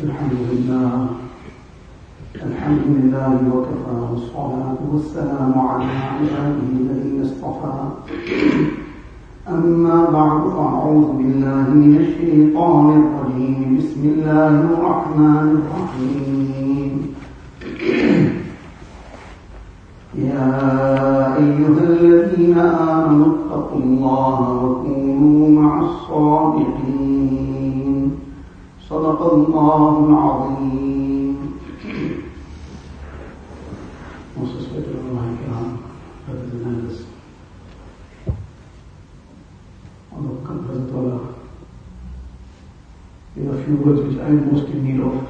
الحمد لله وكفى والصلاة والسلام على عباده الذين اصطفى أما بعد فأعوذ بالله من الشيطان الرجيم بسم الله الرحمن الرحيم يا أيها الذين آمنوا اتقوا الله وكونوا مع الصادقين صدق الله العظيم. Most respected Allah brothers and elders, Honorable President Allah, there are a few words which I am most in need of,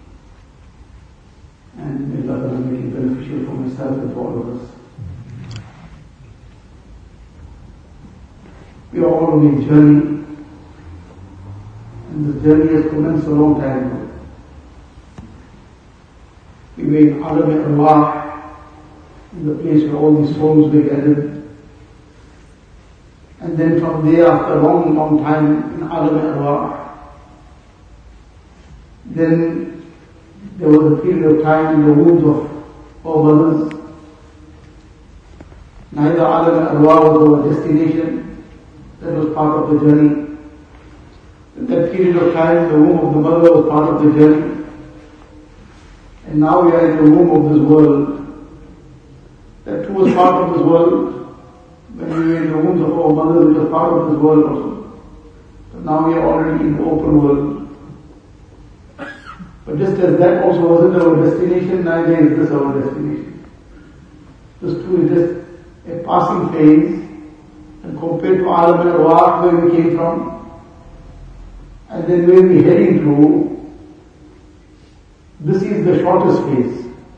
and may Allah make it beneficial for myself and for all of us. We are all on a journey, and this journey has commenced a long time ago. We were in Alam Arwah, in the place where all these souls were gathered. And then from there, after a long, long time in Alam Arwah, then there was a period of time in the wombs of our mothers. Neither Alam Arwah was our destination, that was part of the journey. In that period of time, the womb of the mother was part of the journey. And now we are in the womb of this world. That too was part of this world. When we were in the wombs of our mothers, it was part of this world also. But now we are already in the open world. But just as that also wasn't our destination, neither is this our destination. This too is just a passing phase. And compared to Alam Arwah, where we came from, and then where we are heading to, this is the shortest phase.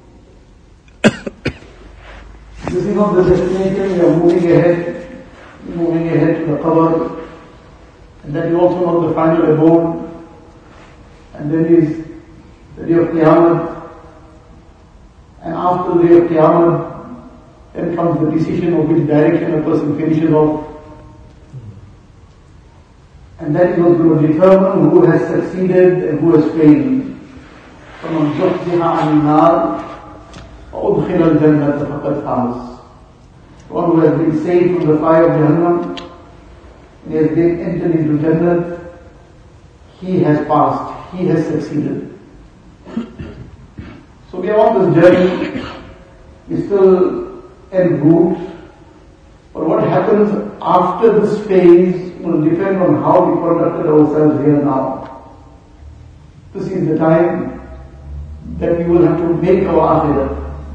This is not the destination, we are moving ahead to the qabr, and that is also not the final abode. And then is the day of Qiyamah, and after the day of Qiyamah, then comes the decision of which direction a person finishes off. And that is what's going to determine who has succeeded and who has failed. فَمَنْ زُحْزِحَ عَنِ النَّارِ وَأُدْخِلَ الْجَنَّةَ فَقَدْ فَازَ. One who has been saved from the fire of Jahannam and has been entered into Jannah, he has passed, he has succeeded. So we are on this journey, we still en route, but what happens after this phase will depend on how we conducted ourselves here now. This is the time that we will have to make our akhirah.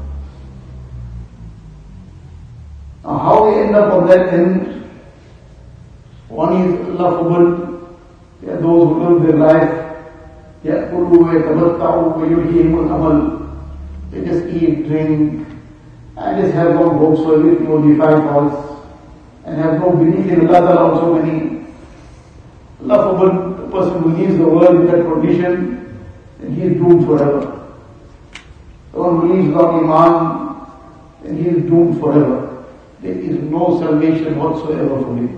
Now how we end up on that end, one is Allah forbid, there are those who live their life, يَأْكُلُوا وَيَتَمَتَّعُوا وَيُلْهِهِمُ الْأَمَلُ. They just eat, drink, and just have no hopes for everything will be fine for us, and have no belief in Allah Ta'ala also many. Allah forbid, the person who leaves the world in that condition, and he is doomed forever. The one who leaves without Iman, and he is doomed forever. There is no salvation whatsoever for him.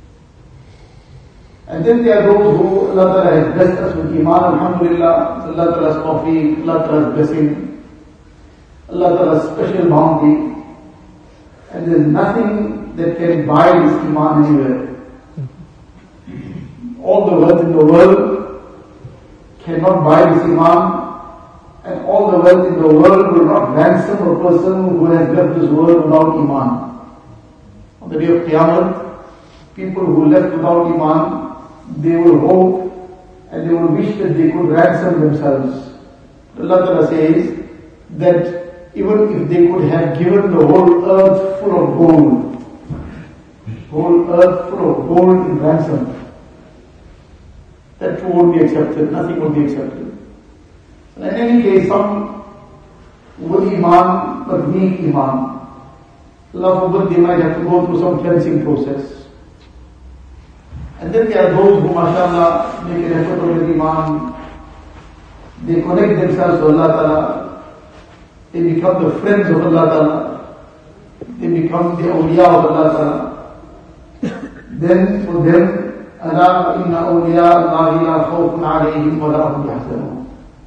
And then there are those who Allah Ta'ala has blessed us with Iman, alhamdulillah, Allah Ta'ala's tawfiq, Allah Ta'ala's blessing, Allah Ta'ala's special bounty, and there is nothing that can buy this Iman anywhere. All the wealth in the world cannot buy this Iman, and all the wealth in the world will not ransom a person who has left this world without Iman. On the day of Qiyamah, people who left without Iman, they will hope and they will wish that they could ransom themselves. Allah Ta'ala says that even if they could have given the whole earth full of gold in ransom, that too won't be accepted, nothing will be accepted. In any case, some with Iman, but weak Iman, Allah forbid, they might have to go through some cleansing process. And then there are those who, mashallah, make an effort on their Iman, they connect themselves to Allah Ta'ala, they become the friends of Allah Ta'ala, they become the awliya of Allah Ta'ala. Then for them, أَلَا إِنَّ أَوْلِيَاءَ اللَّهِ لَا خَوْفٌ عَلَيْهِمْ وَلَا هُمْ يَحْزَنُونَ.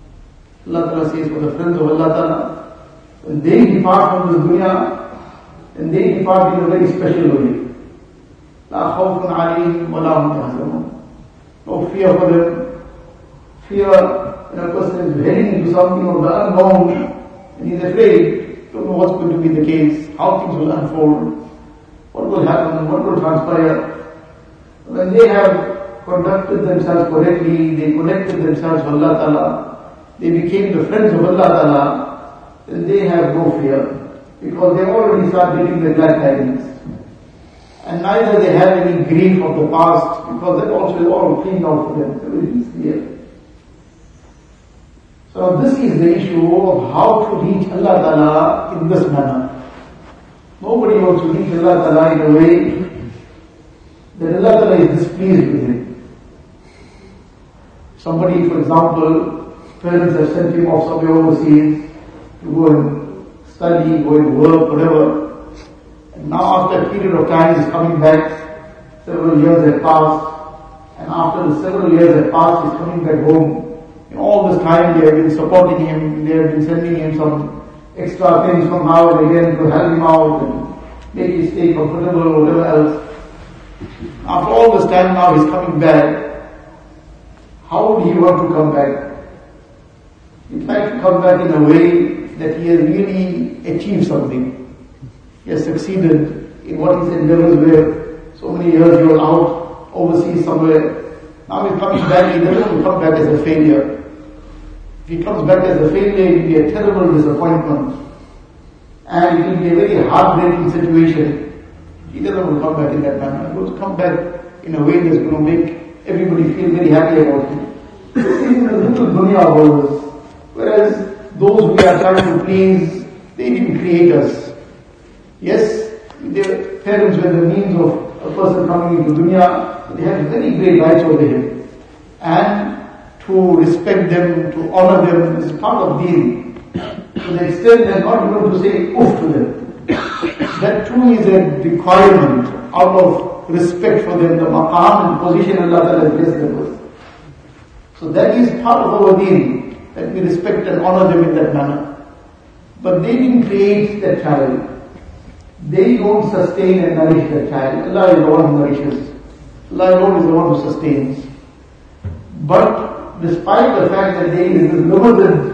Allah Ta'ala says for the friends of Allah Ta'ala, when they depart from this dunya, then they depart in a very special way. La khawfun alayhim wa la hum yahzanun. No fear for them. Fear when a person is heading into something of the unknown and he's afraid, don't know what's going to be the case, how things will unfold, what will happen, what will transpire. When they have conducted themselves correctly, they connected themselves with Allah Ta'ala, they became the friends of Allah Ta'ala, then they have no fear, because they already start getting the glad tidings. And neither they have any grief of the past, because that also is all cleaned out for them. Everything is clear. So this is the issue of how to reach Allah Ta'ala in this manner. Nobody wants to reach Allah Ta'ala in a way that Allah Ta'ala is displeased with him. Somebody, for example, parents have sent him off somewhere overseas to go and study, go and work, whatever. And now after a period of time he's coming back, several years have passed, and after the several years have passed he's coming back home. In all this time they have been supporting him, they have been sending him some extra things from now and again to help him out and make him stay comfortable or whatever else. After all this time now he's coming back. How would he want to come back? He'd like to come back in a way that he has really achieved something. He has succeeded in what his endeavors were. So many years he was out overseas somewhere. Now he's coming back, he doesn't want to come back as a failure. If he comes back as a failure, it will be a terrible disappointment. And it will be a very heartbreaking situation. He doesn't want to come back in that manner. He wants to come back in a way that's going to make everybody feel very happy about him. This is a little dunya of ours. Whereas those we are trying to please, they didn't create us. Yes, their parents were the means of a person coming into dunya. They have very great rights over him. And to respect them, to honor them, is part of deen. To the extent that not even to say oof to them. That too is a requirement out of respect for them, the maqam and position Allah Ta'ala has blessed them with. So that is part of our deen, that we respect and honor them in that manner. But they didn't create that child. They don't sustain and nourish that child. Allah is the one who nourishes. Allah alone is the one who sustains. But despite the fact that there is this limited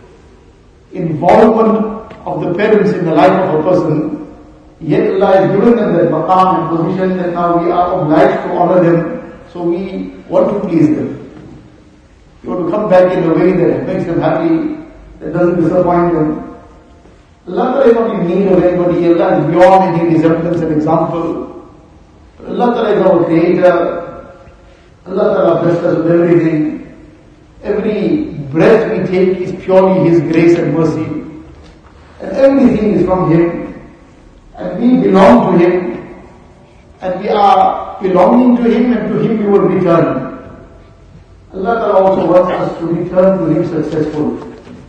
involvement of the parents in the life of a person, yet Allah has given them that maqam and position that now we are obliged to honor them, so we want to please them. We want to come back in a way that makes them happy, that doesn't disappoint them. Allah is not in need of anybody, Allah is beyond any resemblance and example. Allah Ta'ala is our creator. Allah Ta'ala blessed us with everything. Every breath we take is purely His grace and mercy. And everything is from Him. And we belong to Him. And we are belonging to Him, and to Him we will return. Allah Ta'ala also wants us to return to Him successful.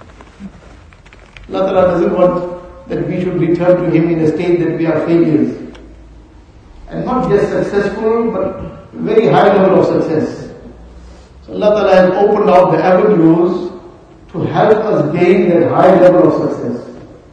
Allah Ta'ala doesn't want that we should return to Him in a state that we are failures. And not just successful, but very high level of success. So Allah Ta'ala has opened out the avenues to help us gain that high level of success.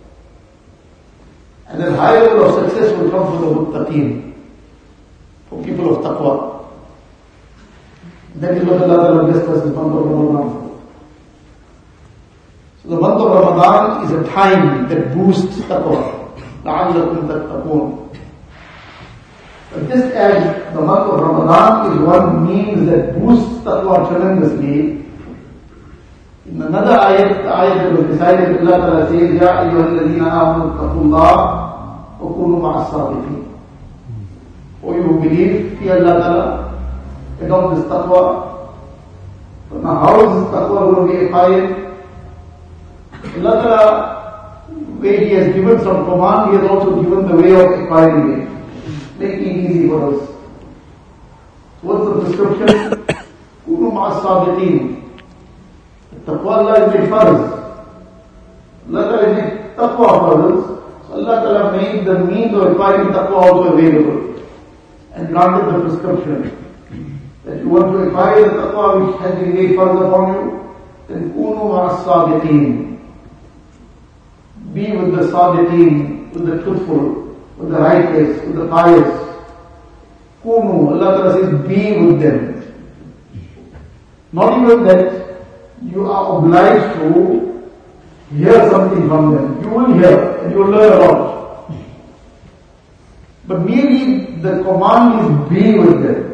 And that high level of success will come for the muttaqeen, for people of taqwa. That is what Allah Ta'ala blessed us this month of Ramadan for. So the month of Ramadan is a time that boosts taqwa. لَعَلَّكُمْ تَتَّقُونَ. But just as the month of Ramadan is one means that boosts taqwa tremendously, in another ayat, the ayat that was decided, Allah Ta'ala says, يَا أَيُّهَا الَّذِينَ آمَنُوا اتَّقُوا اللَّهَ وَكُونُوا مَعَ الصَّادِقِينَ. O you who believe, fear Allah Ta'ala, adopt this taqwa. But now how is this taqwa going to be acquired? Allah Ta'ala, where He has given some command, He has also given the way of acquiring it. Making it easy for us. So what's the prescription? Kunu ma'as-sabiqeen. Taqwa Allah is made farz. Allah Ta'ala is made taqwa farz. So Allah Ta'ala made the means of acquiring taqwa also available. And granted the prescription. That you want to acquire the taqwa which has been made farz upon you, then kunu ma'as-sadiqeen. Be with the sadiqeen, with the truthful, with the righteous, with the pious. Kunu, Allah Ta'ala says, be with them. Not even that you are obliged to hear something from them. You will hear and you will learn a lot. But merely the command is be with them.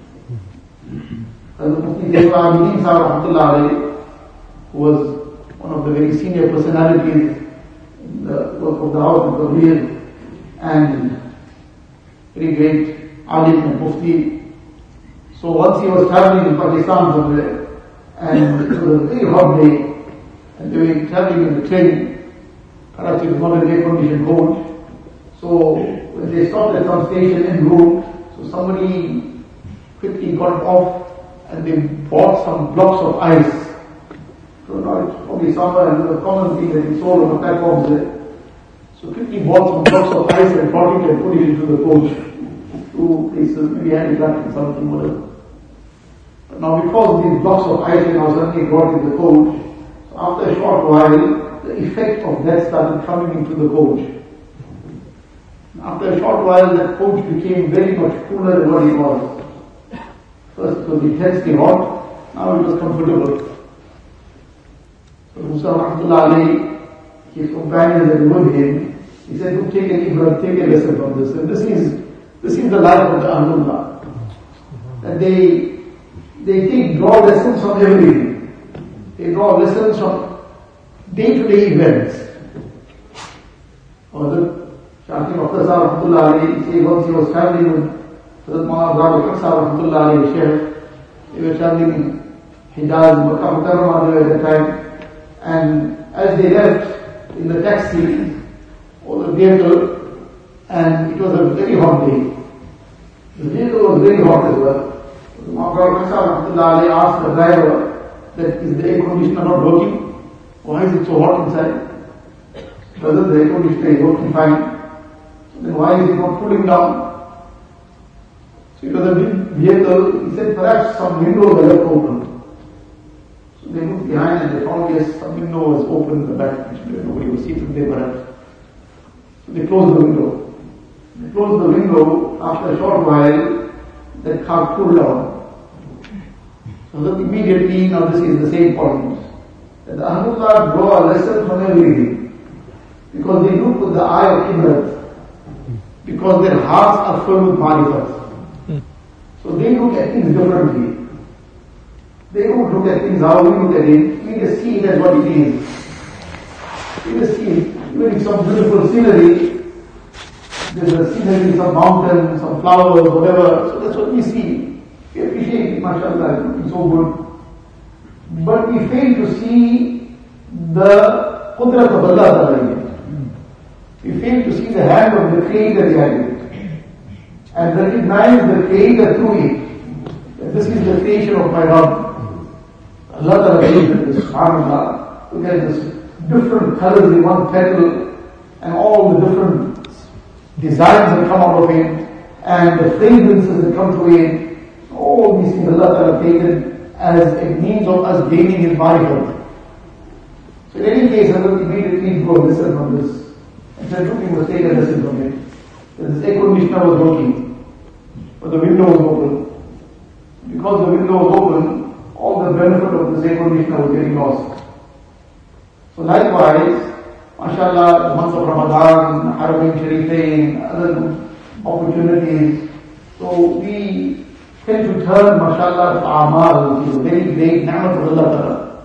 As Mufti Zainul Abidin Sahib Rahmatullah Alayhi, who was one of the very senior personalities in the work of the House of Kabir and very great alim and mufti. So once he was traveling in Pakistan somewhere, and it was a very hot day, and they were traveling in the train. Karachi was not a air-conditioned coach. So when they stopped at some station en route, so somebody quickly got off and they bought some blocks of ice. So now it's probably summer and the common thing that is sold on the platforms there. So quickly bought some blocks of ice and brought it and put it into the coach. Two places, maybe handicraft and something, whatever. But now because these blocks of ice are now suddenly brought in the coach, so after a short while, the effect of that started coming into the coach. After a short while, that coach became very much cooler than what it was. First it was intensely hot, now it was comfortable. So Musa Rahmatullah Alayhi, his companions that were with him, he said, "Do take an ibrah, take a lesson from this." And this is the life of the Ahlullah. That they draw lessons from everything. They draw lessons from day-to-day events. Or the Shaki Muqtas Rahmatullah Alayhi, he said once he was traveling with Hazrat Maulana Abdul Haq Rahmatullah Alayhi Shaykh, they were traveling in Hijaz, Makkah Mukarramah at that time, and as they left in the taxi or the vehicle, and it was a very hot day. The vehicle was very hot as well. Maulana Abdul Haq asked the driver that is the air conditioner not working? Why is it so hot inside? Brother, the air conditioner is working fine. Then why is it not cooling down? So it was a big vehicle. He said perhaps some windows are left open. So they looked behind and they found yes, some window was open in the back, which nobody was seated there perhaps. So they closed the window. They closed the window. After a short while, that car cooled down. So that immediately, now this is the same point, that the Ahlullah draw a lesson from everything. Because they look with the eye of Ibrat. Because their hearts are filled with marifat. So they look at things differently. They don't look at things how we look at it. We just see it as what it is. We just see it. Even if some beautiful scenery, there's a scenery, some mountains, some flowers, whatever. So that's what we see. We appreciate it, mashallah, it's looking so good. But we fail to see the qudrat of Allah Ta'ala. We fail to see the hand of the Creator behind it. And recognize the Creator through it. That this is the creation of my Rabb. Allah Ta'ala created this, subhanAllah. Look at this different colors in one petal, and all the different designs that come out of it, and the fragrances that come through it. All these things Allah Ta'ala created as a means of us gaining His marifat. So in any case, I will immediately go listen from this. And said, look, you must take a lesson from it. This air conditioner was working, but the window was open. Because the window was open, all the benefit of this air conditioner was getting lost. So likewise, mashallah, the month of Ramadan, Haramain Sharifain, other opportunities. So we tend to turn, mashallah, to Amal, which is a very great ni'mat of Allah Ta'ala.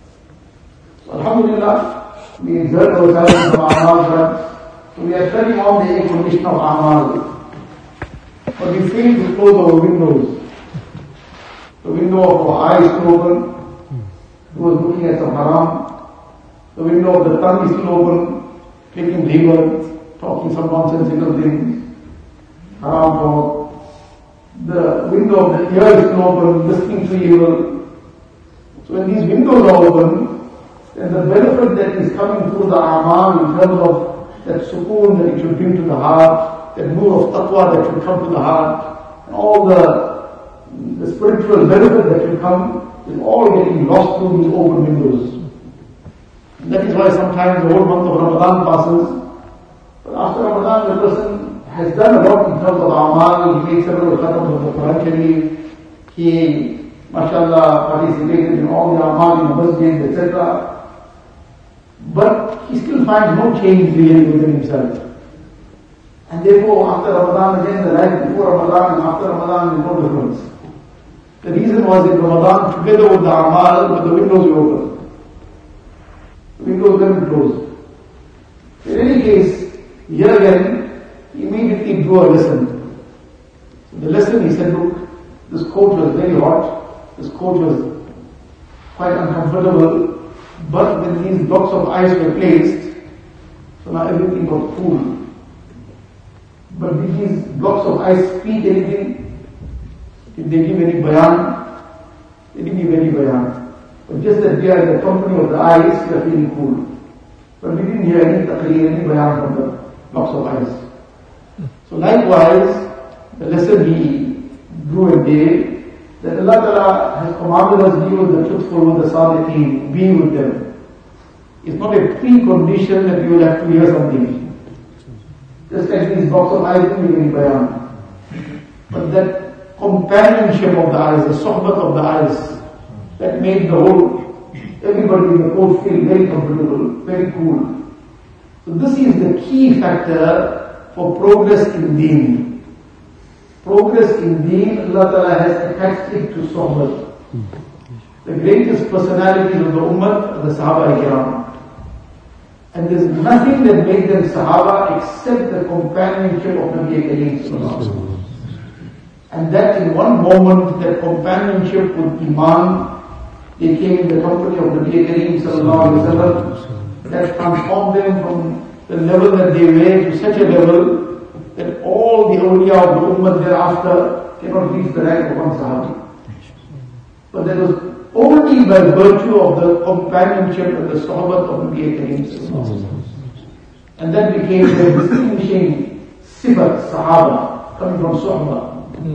So alhamdulillah, we exert ourselves in Amal. So we are turning on the air conditioner of Amal. But we fail to close our windows. The window of our eye is still open. Who was looking at some haram. The window of the tongue is still open. Taking riba, talking some nonsensical things. Haram talk. The window of the ear is still open, listening to evil. So when these windows are open, then the benefit that is coming through the Amal in terms of that sukoon that it should bring to the heart, that nur of taqwa that should come to the heart, and all the spiritual benefit that should come, is all getting lost through these open windows. And that is why sometimes the whole month of Ramadan passes, but after Ramadan the person has done a lot in terms of amal, he made several khatams of the Quran Sharif, he, mashallah, participated in all the amal in the masjid, etc. But he still finds no change really within himself. And therefore, after Ramadan again, the life before Ramadan and after Ramadan is no difference. The reason was in Ramadan, together with the amal, but the windows were open. The windows weren't closed. In any case, here again, he immediately drew a lesson. So the lesson, he said, look, this coat was very hot, this coat was quite uncomfortable, but when these blocks of ice were placed, so now everything got cool. But did these blocks of ice speak anything? Did they give any bayan? They didn't give any bayan. But just that we are in the company of the ice, we are feeling cool. But we didn't hear any taqreer, any bayan from the blocks of ice. So likewise, the lesson he drew and gave, that Allah Ta'ala has commanded us be with the truthful, with the sadiqeen, be with them. It's not a precondition that you will have to hear something. Just like these blocks of ice, we will bayan. But that companionship of the ice, the sohbat of the ice, that made the whole, everybody in the court feel very comfortable, very cool. So this is the key factor for progress in deen. Progress in deen, Allah Ta'ala has attached it to sohbat. The greatest personalities of the ummah are the Sahaba Ikram. And there's nothing that made them Sahaba except the companionship of Nabi Kareem. And that in one moment, that companionship with Iman, they came in the company of Nabi Kareem, that transformed them from the level that they were to such a level that all the awliya of the ummah thereafter cannot reach the rank of one Sahabi. But that was only by virtue of the companionship and the sohbat of Nabi Kareem. And that became the distinguishing sifat, Sahaba, coming from sohbah.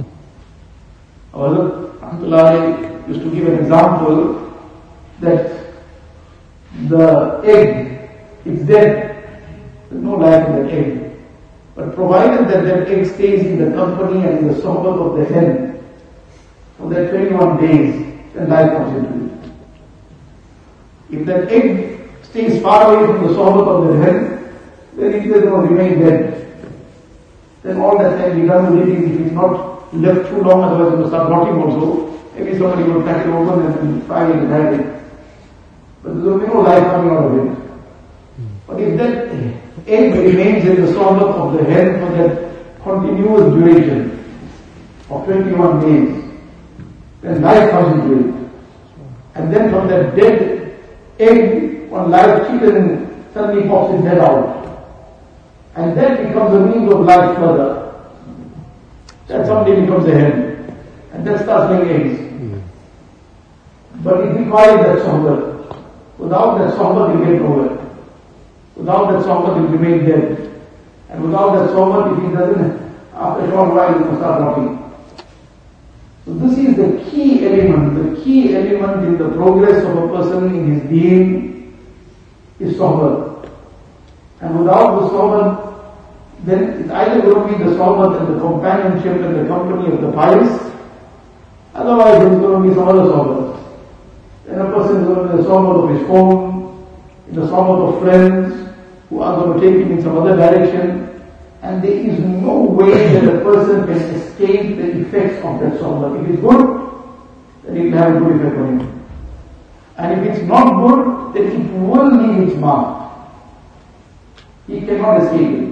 Alhamdulillah used to give an example that the egg, it's dead, there's no life in that egg. But provided that that egg stays in the company and in the sohbat of the hen for that 21 days, then life comes into it. If that egg stays far away from the sohbat of the hen, then it will remain dead. Then all that can be done with it if it's not left too long, otherwise it will start rotting also. Maybe somebody will crack it open and then fry it and have it. But there will be no life coming out of it. But if that egg remains in the sohbat of the hen for that continuous duration of 21 days, then life comes into it. And then from that dead egg, one live chicken suddenly pops its head out. And that becomes a means of life further. That someday becomes a hen. And that starts laying eggs. But it requires that sohbat. Without that sohbat, you get nowhere. Without that sohbat, you remain dead. And without that sohbat, if he doesn't, after a short while, it will start rotting. So this is the key element. The key element in the progress of a person in his deen is sohbat. And without the sohbat, then it's either going to be the sohbat and the companionship and the company of the pious, otherwise it's going to be some other sohbat. Then a person is going to be the sohbat of his phone, in the sohbat of friends who are going to take him in some other direction. And there is no way that a person can escape the effects of that sohbat. If it's good, then it will have a good effect on him. And if it's not good, then it will leave its mark. He cannot escape it.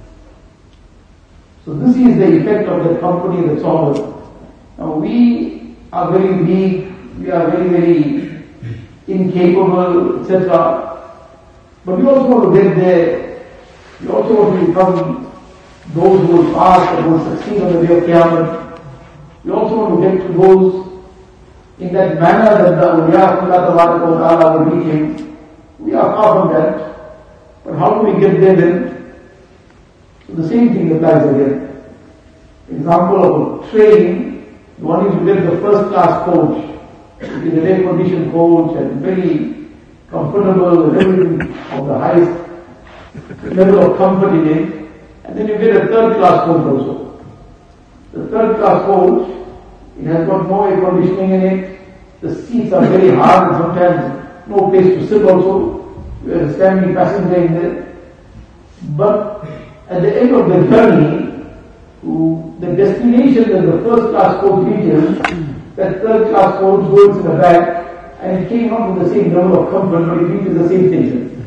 So this is the effect of that company, that sohbat. Now we are very weak, we are very, very incapable, etc. But we also want to get there. We also want to become those who will pass and will succeed on the day of Qiyamah. We also want to get to those in that manner that the awliya of Allah Ta'ala will reach him. We are far from that. But how do we get there then? So the same thing applies again. Example of a train, one is to get the first class coach. It is an air-conditioned coach and very comfortable and everything of the highest level of comfort in it. And then you get a third-class coach also. The third-class coach, it has got no air conditioning in it. The seats are very hard and sometimes no place to sit also. You are a standing passenger in there. But at the end of the journey, to the destination that the first class coach reaches, that third class coach goes in the back and it came up with the same level of comfort, but it reaches the same station.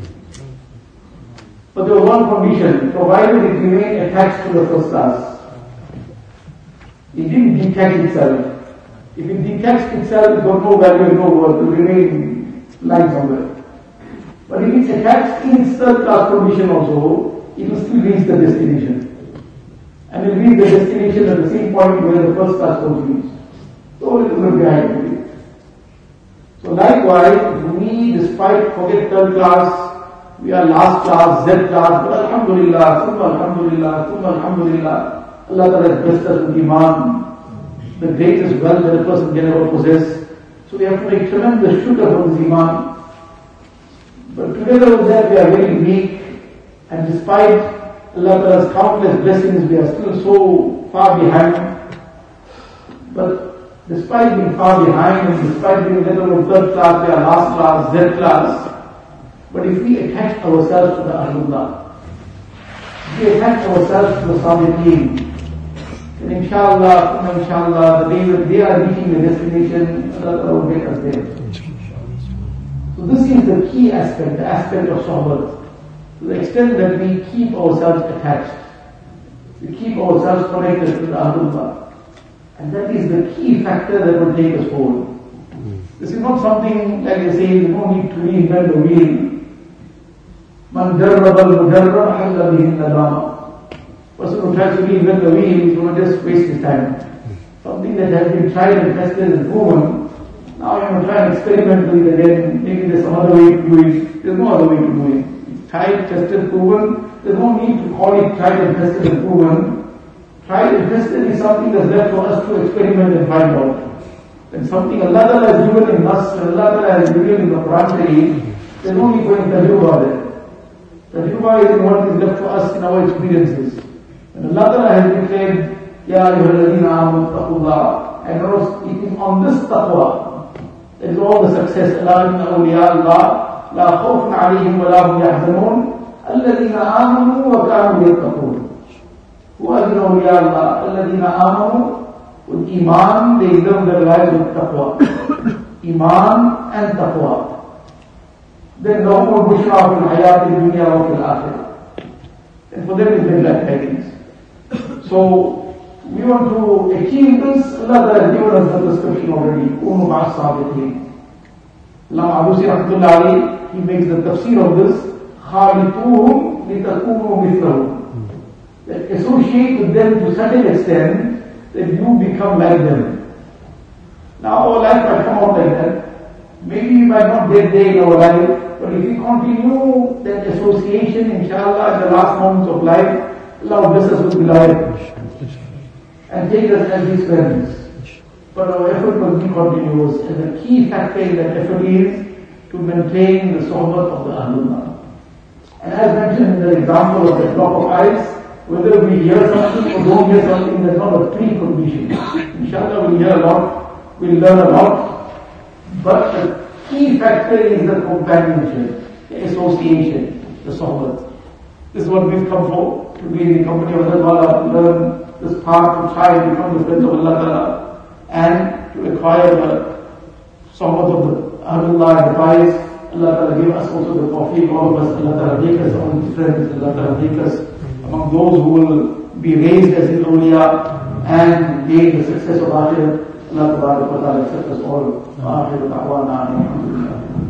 But there was one condition, provided it remained attached to the first class. It didn't detach itself. If it detached itself, it got no value and no worth, it will remain lying somewhere. But if it's attached in its third class condition also, it will still reach the destination. And will reach the destination at the same point where the first class coach reached. So it will be behind it. So likewise, we, despite forget third class, we are last class, Z class, but alhamdulillah, summa alhamdulillah, summa alhamdulillah, Allah Ta'ala has blessed us with Iman, the greatest wealth that a person can ever possess. So we have to make tremendous shukr for this Iman. But together with that, we are very weak, and despite Allah Ta'ala's countless blessings, we are still so far behind. But despite being far behind and despite being let alone third class, we are last class, Z class. But if we attach ourselves to the Ahlullah, if we attach ourselves to the Sadiqeen, then inshallah, the day when they are reaching the destination, Allah Ta'ala will get us there. So this is the key aspect, the aspect of Sohbat. To the extent that we keep ourselves attached, we keep ourselves connected to the Ahlullah. And that is the key factor that will take us forward. This is not something, like I say, you don't need to reinvent the wheel. Man jarrab al-mujarrab halla bihin nadama. Person who tries to reinvent the wheel is going to just waste his time. Something that has been tried and tested and proven, now you want to try and experiment with it again. Maybe there's some other way to do it. There's no other way to do it. Tried, tested, proven. There's no need to call it tried and tested and proven. Tried and tested is something that's left for us to experiment and find out. And something Allah Ta'ala has given in us, and Allah Ta'ala has given in the Quran Sharif, there's no need for tajruba there. Tajruba is what is left for us in our experiences. And Allah Ta'ala has declared, Ya ayyuhalladhina amanu taqullah. And it is on this taqwa that is all the success. Allah inna awliya Allah لا خوف عليهم ولا هم يحزنون الذين آمنوا وكانوا يتقون. Who are the awliya Allah? الذين آمنوا with Iman, they live their lives with taqwa. Iman and taqwa. Then لهم البشرى في الحياة الدنيا وفي الآخرة. And for them is very like tidings. So we want to achieve this. Allah has given us the description already. كونوا مع الصادقين. Imam Abu Rahmatullah, he makes the tafsir of this, خَالِطُوهُمْ لِتَكُونُوا مِثْلَهُمْ. That associate with them to such an extent that you become like them. Now our life might come out like that. Maybe we might not get there in our life, but if we continue that association, inshallah, at the last moments of life, Allah will bless us with life and take us as His friends. But our effort must be continuous, and the key factor in that effort is to maintain the sohbat of the Ahlullah. And as mentioned in the example of the block of ice, whether we hear something or don't hear something, there's not a precondition. Inshallah we'll hear a lot, we'll learn a lot, but the key factor is the companionship, the association, the sohbat. This is what we've come for, to be in the company of Allah, to learn this path, to try and become the friends of Allah Ta'ala, and to acquire the sohbat of the Ahlullah and the pious. Allah Ta'ala give us also the tawfiq, all of us. Allah Ta'ala make us among friends. Allah Ta'ala make us among those who will be raised as His awliya and gain the success of Akhirah. Allah Ta'ala accept us all. Akhirah da'wana alhamdulillah.